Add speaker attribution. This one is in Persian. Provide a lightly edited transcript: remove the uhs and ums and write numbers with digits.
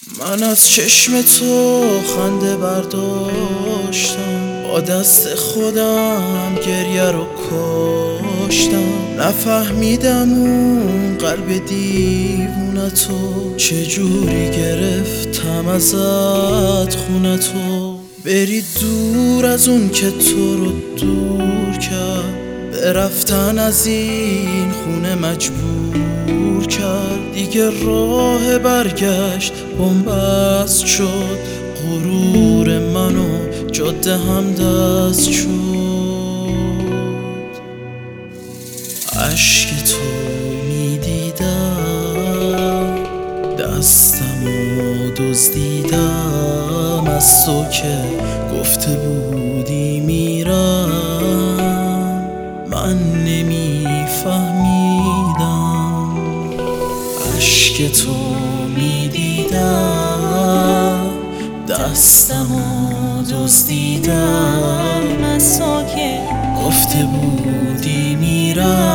Speaker 1: من از چشم تو خنده برداشتم، با دست خودم گریه رو کاشتم. نفهمیدم اون قلب دیوونتو چجوری گرفتم ازت خونتو. بری دور از اون که تو رو دور کرد، به رفتن از این خونه مجبور کرد. دیگه راه برگشت بن‌بست شد، غرور منو جاده هم دست شد. عشق تو میدیدم، دستمو دزدیدم از تو که گفته بودی میرم. من نمیفهمیدم. عشق تو میدیدم، دستمو دزدیدم از تو که گفته بودی میرم.